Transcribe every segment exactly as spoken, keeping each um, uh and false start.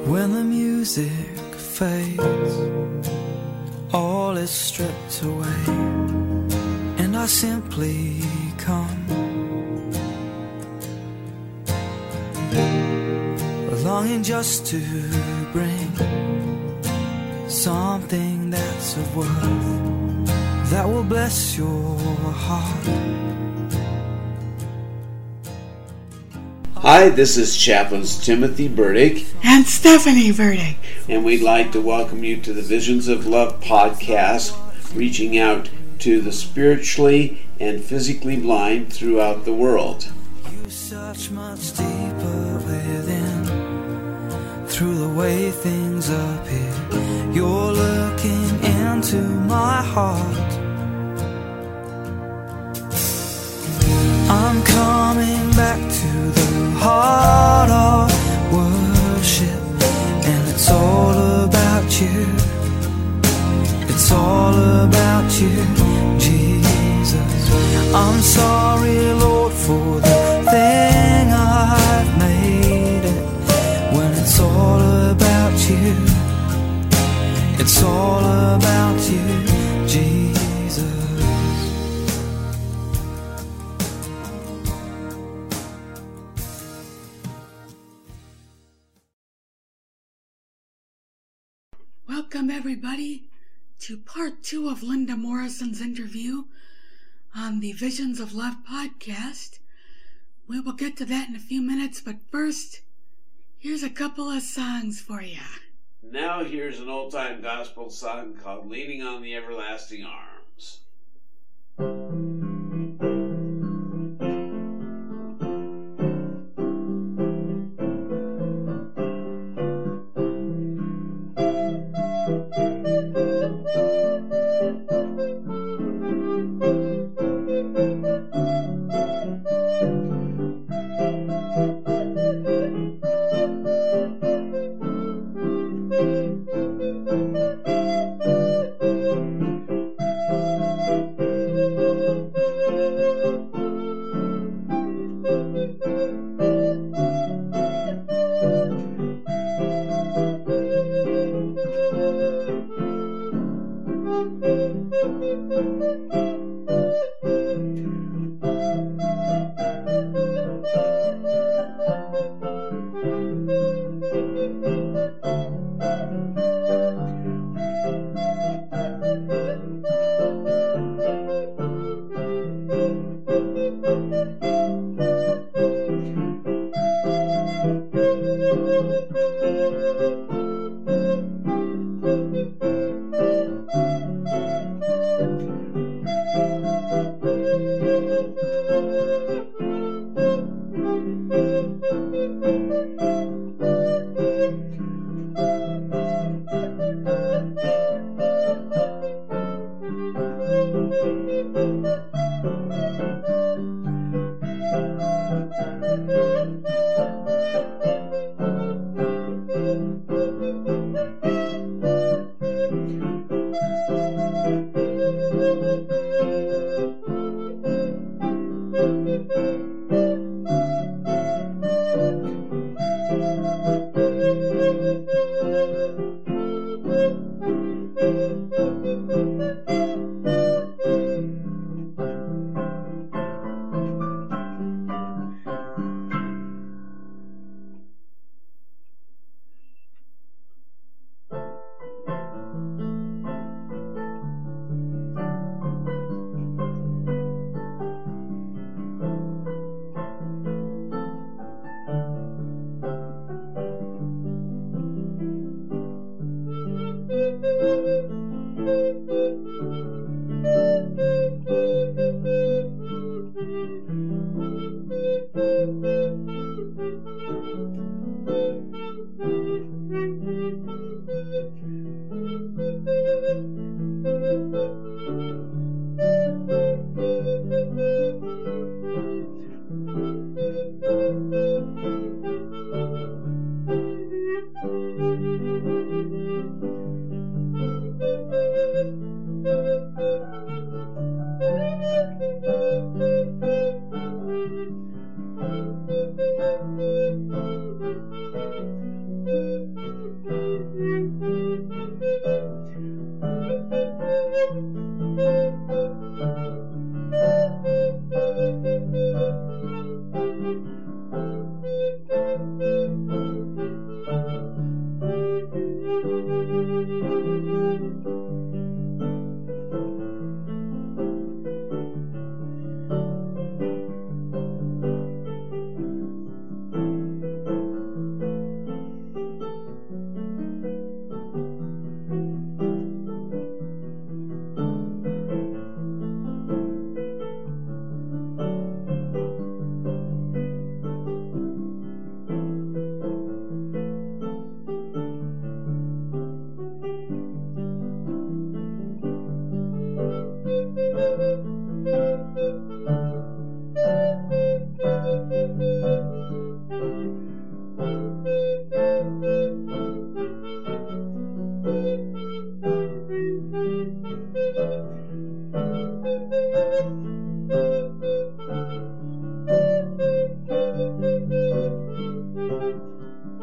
When the music fades, all is stripped away, and I simply come, longing just to bring something that's of worth that will bless your heart. Hi, this is Chaplains Timothy Burdick and Stephanie Burdick, and we'd like to welcome you to the Visions of Love podcast, reaching out to the spiritually and physically blind throughout the world. You search much deeper within, through the way things appear. You're looking into my heart. I'm coming back to the heart of worship, and it's all about you. It's all about you, Jesus. I'm sorry, Lord, for the thing I've made it. When it's all about you, it's all about you, Jesus. Welcome, everybody, to part two of Linda Morrison's interview on the Visions of Love podcast. We will get to that in a few minutes, but first, here's a couple of songs for you. Now here's an old-time gospel song called Leaning on the Everlasting Arms.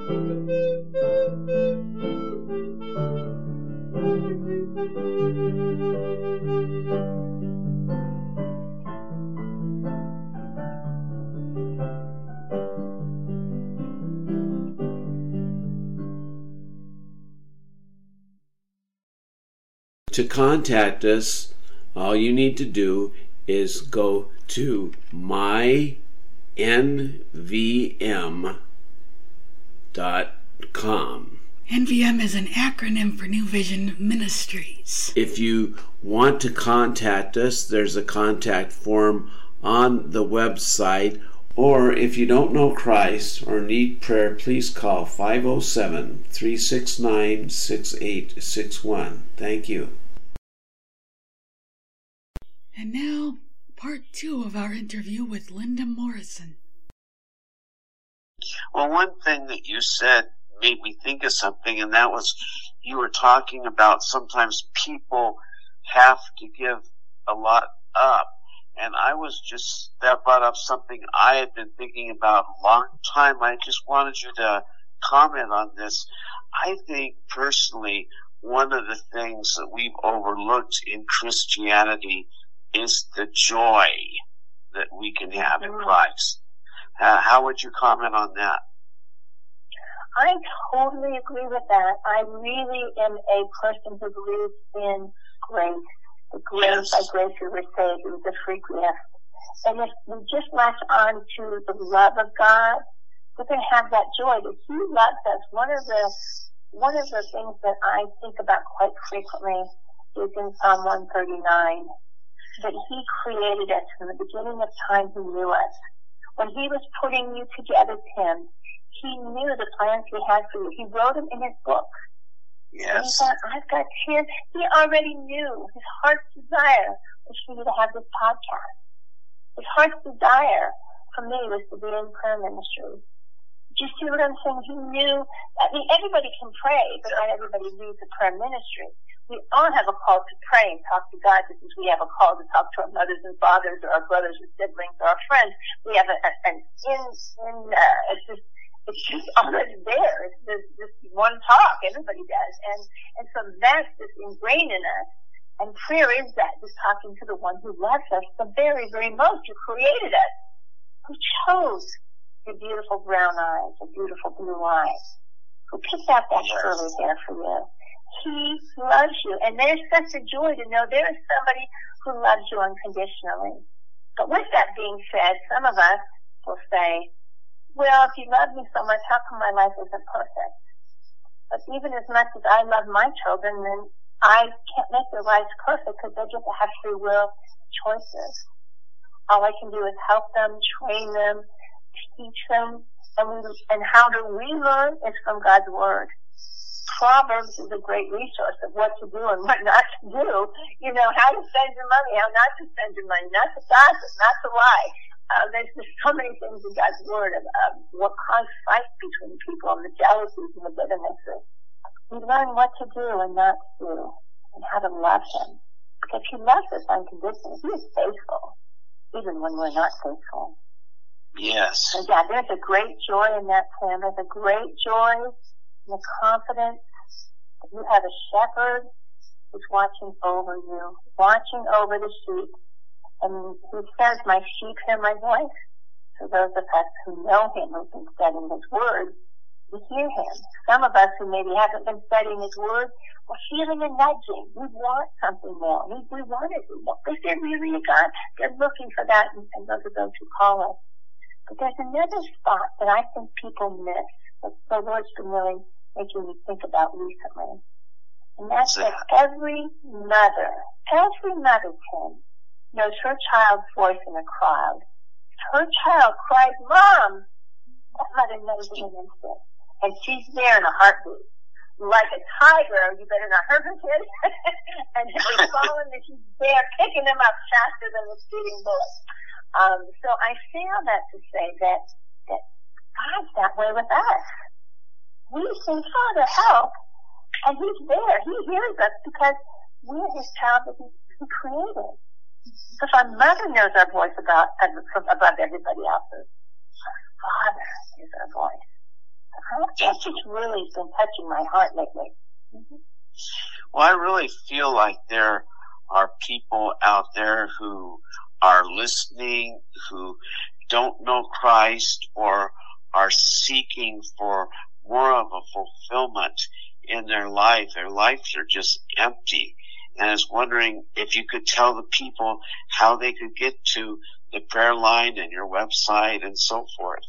To contact us, all you need to do is go to my N V M dot com. N V M is an acronym for New Vision Ministries. If you want to contact us, there's a contact form on the website, or if you don't know Christ or need prayer, please call five oh seven, three six nine, six eight six one. Thank you. And now, part two of our interview with Linda Morrison. Well, one thing that you said made me think of something, and that was you were talking about sometimes people have to give a lot up. And I was just, that brought up something I had been thinking about a long time. I just wanted you to comment on this. I think personally, one of the things that we've overlooked in Christianity is the joy that we can have in Christ. Uh, how would you comment on that? I totally agree with that. I really am a person who believes in grace. The grace, Yes. by grace we were saved, it was a free gift. And if we just latch on to the love of God, we're going to have that joy that He loves us. One of the one of the things that I think about quite frequently is in Psalm one thirty-nine, that He created us from the beginning of time. He knew us. When He was putting you together, Tim, He knew the plans He had for you. He wrote them in His book. And He Yes. thought, I've got Tim. He already knew his heart's desire was for you to have this podcast. His heart's desire for me was to be in prayer ministry. Do you see what I'm saying? He knew, I mean, everybody can pray, but not everybody needs a prayer ministry. We all have a call to pray and talk to God, just as we have a call to talk to our mothers and fathers or our brothers and siblings or our friends. We have a, a, an in, in, uh, it's just, it's just already there. It's just, just one talk. Everybody does. And, and so that's just ingrained in us. And prayer is that, just talking to the one who loves us the very, very most, who created us, who chose your beautiful brown eyes, your beautiful blue eyes, who picked out that curly hair for you. He loves you. And there's such a joy to know there is somebody who loves you unconditionally. But with that being said, some of us will say, well, if you love me so much, how come my life isn't perfect? But even as much as I love my children, then I can't make their lives perfect because they get to have free will choices. All I can do is help them, train them, teach them, and we, and how do we learn? It's from God's Word. Proverbs is a great resource of what to do and what not to do. You know, how to spend your money, how not to spend your money, not to gossip, not to lie. Uh, there's just so many things in God's Word of, of what cause fight between people and the jealousies and the bitternesses. We learn what to do and not to do and how to love Him. Because He loves us unconditionally. He is faithful, even when we're not faithful. Yes. And yeah, there's a great joy in that, Tim. There's a great joy in the confidence that you have a shepherd who's watching over you, watching over the sheep. And He says, my sheep hear my voice. For those of us who know Him, who've been studying His Word, we hear Him. Some of us who maybe haven't been studying His Word, we're feeling a nudging. We want something more. We, we want it. Is there really a God? They're looking for that, and, and those are those who call us. But there's another spot that I think people miss, that the Lord's been really making me think about recently. And that's that every mother, every mother, Tim, knows her child's voice in a crowd. If her child cries, Mom, that mother knows in an instant. And she's there in a heartbeat. Like a tiger, you better not hurt her kid. And if they're falling, that she's there picking them up faster than the speeding bullet. Um, so I say all that to say that, that God's that way with us. We say, Father, help. And He's there. He hears us because we're His child that He, he created. So if our mother knows our voice about, above everybody else's, our Father is our voice. I That's just really been touching my heart lately. Mm-hmm. Well, I really feel like there are people out there who are listening, who don't know Christ or are seeking for more of a fulfillment in their life. Their lives are just empty. And I was wondering if you could tell the people how they could get to the prayer line and your website and so forth.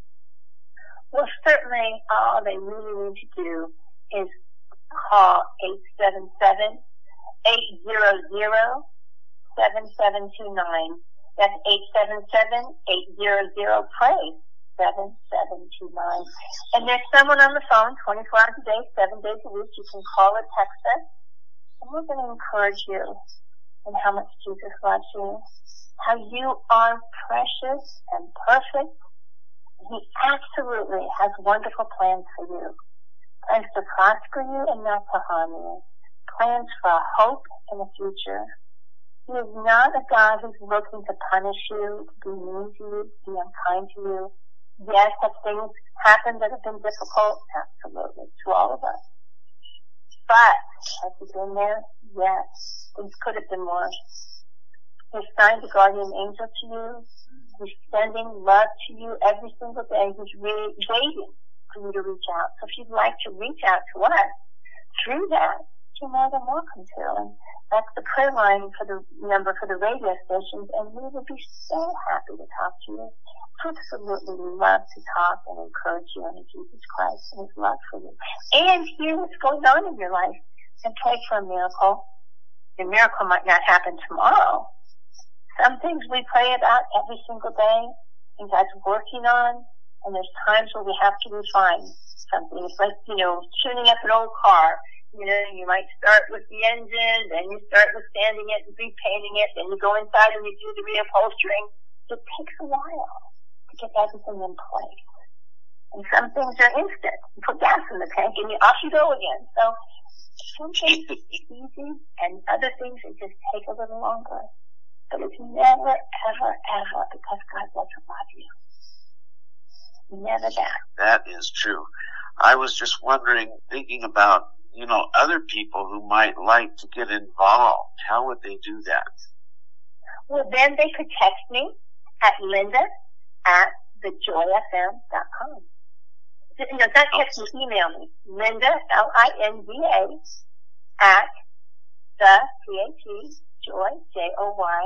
Well, certainly all they really need to do is call eight seven seven, eight hundred, seven seven two nine. That's eight seven seven, eight hundred, pray, seven seven two nine. And there's someone on the phone twenty-four hours a day, seven days a week. You can call or text us. And we're going to encourage you in how much Jesus loves you, how you are precious and perfect. He absolutely has wonderful plans for you. Plans to prosper you and not to harm you. Plans for a hope in the future. He is not a God who's looking to punish you, to be mean to you, to be unkind to you. Yes, have things happened that have been difficult? Absolutely, to all of us. But, has he been there? Yes. Things could have been worse. He's signed a guardian angel to you. He's sending love to you every single day. He's really waiting for you to reach out. So if you'd like to reach out to us through that, you're more than welcome to. And that's the prayer line for the number for the radio stations. And we would be so happy to talk to you. Absolutely love to talk and encourage you in Jesus Christ and His love for you. And hear what's going on in your life and pray for a miracle. The miracle might not happen tomorrow. Some things we pray about every single day, and God's working on, and there's times where we have to refine something. It's like, you know, tuning up an old car. You know, you might start with the engine, then you start with sanding it and repainting it, then you go inside and you do the reupholstering. It takes a while to get everything in place. And some things are instant. You put gas in the tank and you, off you go again. So some things are easy and other things that just take a little longer. But it's never, ever, ever because God doesn't love you. Never that. That is true. I was just wondering, thinking about, you know, other people who might like to get involved. How would they do that? Well, then they could text me at Linda at the joy f m dot com. No, not text me, email me. Linda, L I N D A, at the, C A T, joy, J O Y,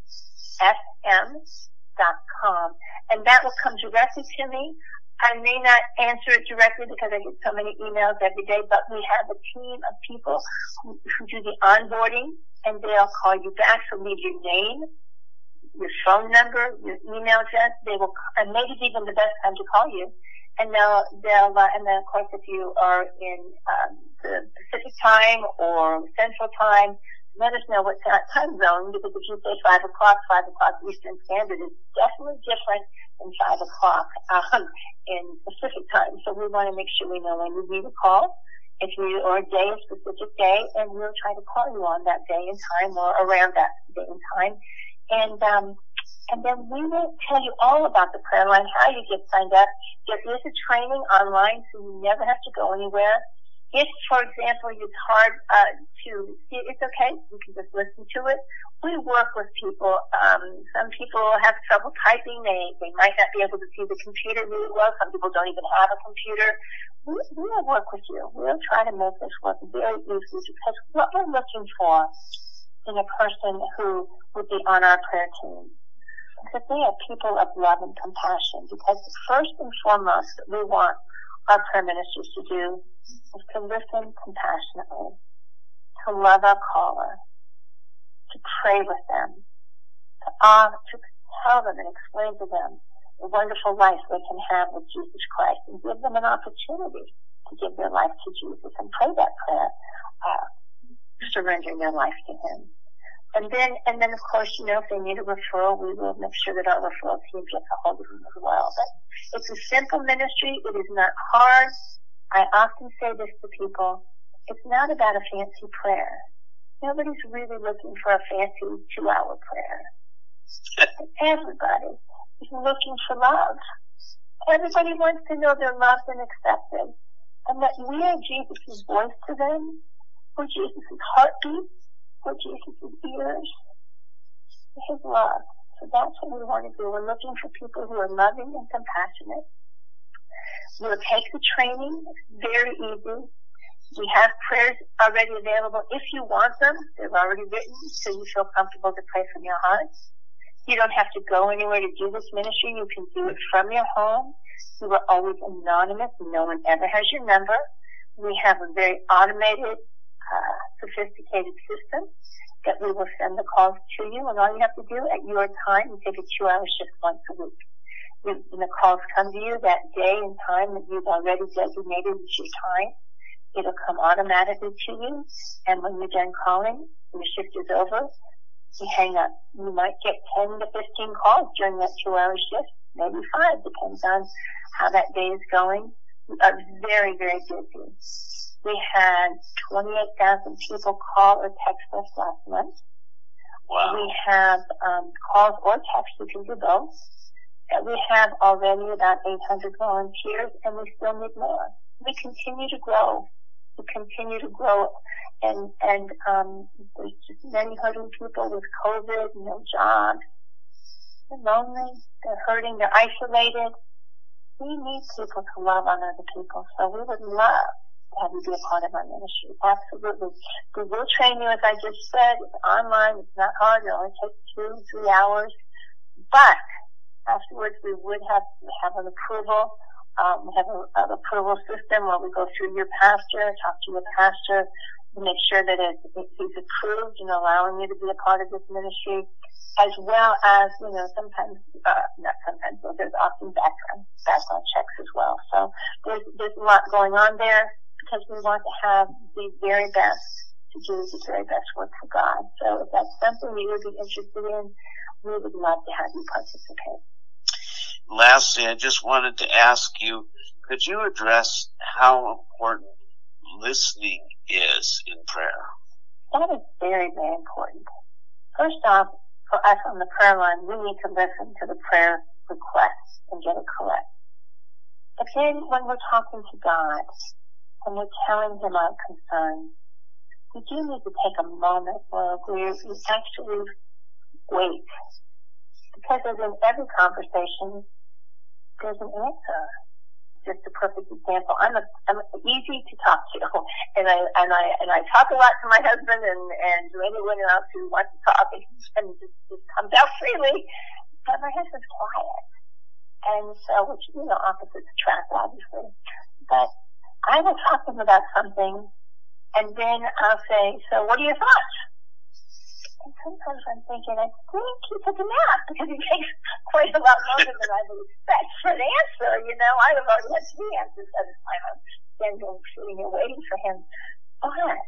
F M dot com. And that will come directly to me. I may not answer it directly because I get so many emails every day, but we have a team of people who, who do the onboarding, and they'll call you back. So leave your name, your phone number, your email address. They will, and maybe it's even the best time to call you. And they'll, they'll, uh, and then of course if you are in um, the Pacific time or Central time, let us know what time zone, because if you say five o'clock, five o'clock Eastern Standard is definitely different than five o'clock um, in Pacific time. So we want to make sure we know when you need a call, if you, or a day, a specific day, and we'll try to call you on that day and time or around that day and time. And, um, and then we will tell you all about the prayer line, how you get signed up. There is a training online, so you never have to go anywhere. If, for example, it's hard uh, to see, it's okay. You can just listen to it. We work with people. Um, some people have trouble typing. They they might not be able to see the computer really well. Some people don't even have a computer. We, we'll work with you. We'll try to make this work very easy, because what we're looking for in a person who would be on our prayer team is that they are people of love and compassion. Because first and foremost, we want our prayer ministers to do is to listen compassionately, to love our caller, to pray with them, to, uh, to tell them and explain to them the wonderful life they can have with Jesus Christ, and give them an opportunity to give their life to Jesus and pray that prayer, uh, surrendering their life to Him. And then, and then of course, you know, if they need a referral, we will make sure that our referral team gets a hold of them as well. But it's a simple ministry. It is not hard. I often say this to people. It's not about a fancy prayer. Nobody's really looking for a fancy two-hour prayer. Everybody is looking for love. Everybody wants to know they're loved and accepted, and that we are Jesus' voice to them, we're Jesus' heartbeat, we're Jesus' ears, his love. So that's what we want to do. We're looking for people who are loving and compassionate. We'll take the training. It's very easy. We have prayers already available. If you want them, they're already written, so you feel comfortable to pray from your heart. You don't have to go anywhere to do this ministry. You can do it from your home. You are always anonymous. No one ever has your number. We have a very automated, uh, sophisticated system that we will send the calls to you, and all you have to do at your time, you take a two-hour shift once a week. You, when the calls come to you that day and time that you've already designated as your time, it'll come automatically to you, and when you're done calling, when the shift is over, you hang up. You might get ten to fifteen calls during that two-hour shift, maybe five, depends on how that day is going. We are very, very busy. We had twenty-eight thousand people call or text us last month. Wow. We have um, calls or texts, you can do both. And we have already about eight hundred volunteers, and we still need more. We continue to grow. We continue to grow. And, and, um, there's just many hurting people with COVID, no jobs. They're lonely. They're hurting. They're isolated. We need people to love on other people. So we would love to have you be a part of our ministry. Absolutely. We will train you, as I just said. It's online. It's not hard. It only takes two, three hours. But afterwards, we would have, have an approval. Um, we have a, an approval system where we go through your pastor, talk to your pastor, make sure that it, it, he's approved and allowing you to be a part of this ministry, as well as, you know, sometimes, uh, not sometimes, but there's often background, background checks as well. So there's, there's a lot going on there because we want to have the very best to do the very best work for God. So if that's something you would be interested in, we would love to have you participate. Lastly, I just wanted to ask you, could you address how important listening is in prayer? That is very, very important. First off, for us on the prayer line, we need to listen to the prayer requests and get it correct. But then when we're talking to God and we're telling him our concerns, we do need to take a moment where we actually wait. Because as in every conversation, there's an answer. Just a perfect example. I'm a, I'm easy to talk to, and I and I and I talk a lot to my husband and and to anyone else who wants to talk, and, and just, just comes out freely. But my husband's quiet, and so which you know opposites attract, obviously. But I will talk to him about something, and then I'll say, "So, what are your thoughts?" And sometimes I'm thinking, I think he took a nap because it takes quite a lot longer than I would expect for an answer. You know, I have already had three answers at a time. I'm standing, sitting here waiting for him. But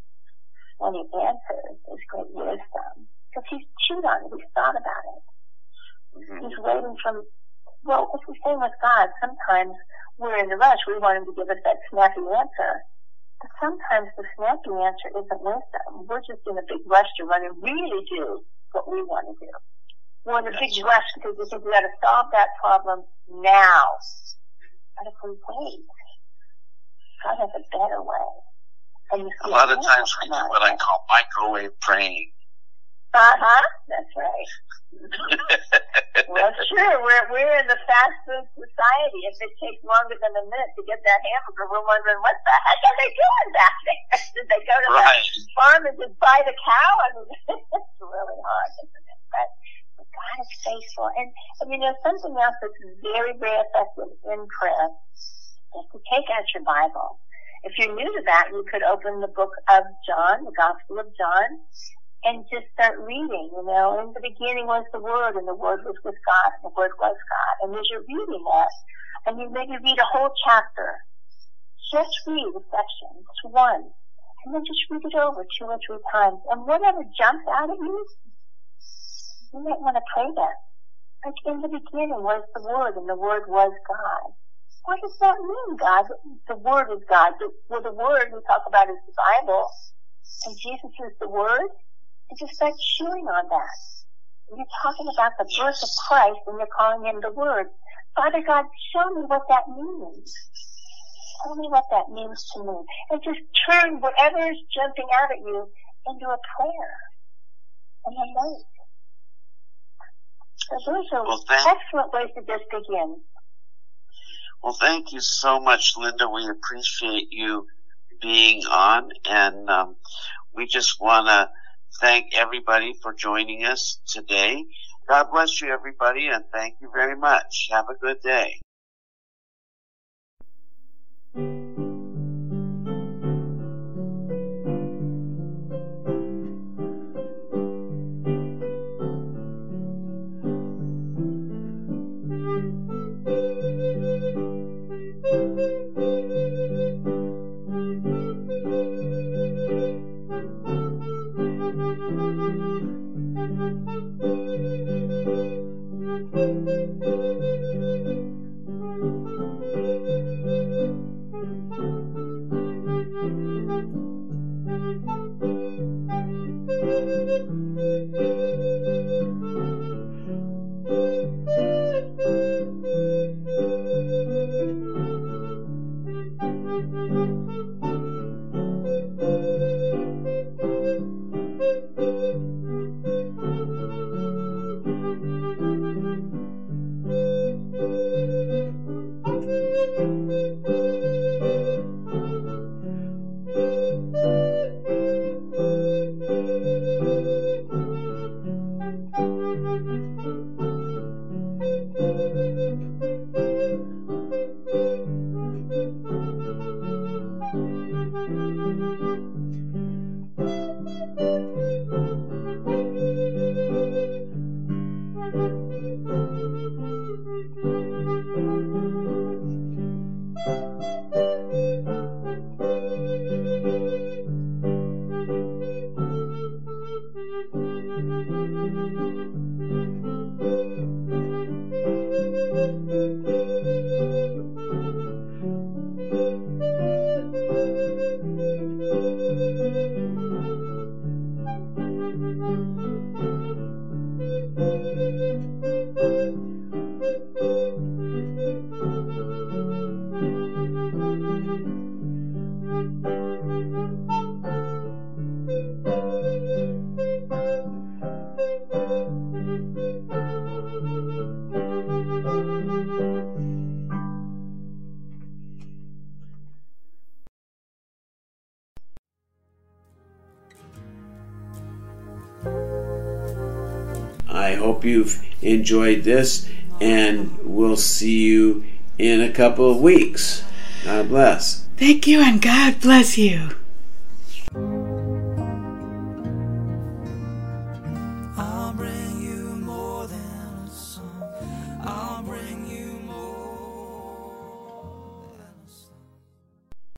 when he answers, there's great wisdom because he's chewed on it. He's thought about it. Mm-hmm. He's waiting for, well, it's the same with God. Sometimes we're in the rush. We want him to give us that snappy answer. But sometimes the snappy answer isn't wisdom. We're just in a big rush to run and really do what we want to do. We're in a big rush because we think we got to solve that problem now. But if we wait, God has a better way. And you see a lot of times we do what I call microwave praying. Uh-huh, that's right. Well, it's true. We're, we're in the fast food society. If it takes longer than a minute to get that hamburger, we're wondering, what the heck are they doing back there? Did they go to right. the farm and just buy the cow? I mean, it's really hard, isn't it? But, but God is faithful. And, and, you know, something else that's very, very effective in prayer is to take out your Bible. If you're new to that, you could open the book of John, the Gospel of John, and just start reading, you know. In the beginning was the Word, and the Word was with God, and the Word was God. And as you're reading that, and you maybe read a whole chapter, just read a section, just one, and then just read it over two or three times. And whatever jumps out at you, you might want to pray that. Like in the beginning was the Word, and the Word was God. What does that mean, God? The Word is God. Well, the Word we talk about is the Bible, and Jesus is the Word. And just start chewing on that. You're talking about the birth of Christ, and you're calling him the Word. Father God, show me what that means. Tell me what that means to me. And just turn whatever is jumping out at you into a prayer and a note. So those are well, thank, excellent ways to just begin. Well, thank you so much, Linda. We appreciate you being on, and um, we just want to thank everybody for joining us today. God bless you, everybody, and thank you very much. Have a good day. I hope you've enjoyed this, and we'll see you in a couple of weeks. God bless. Thank you, and God bless you.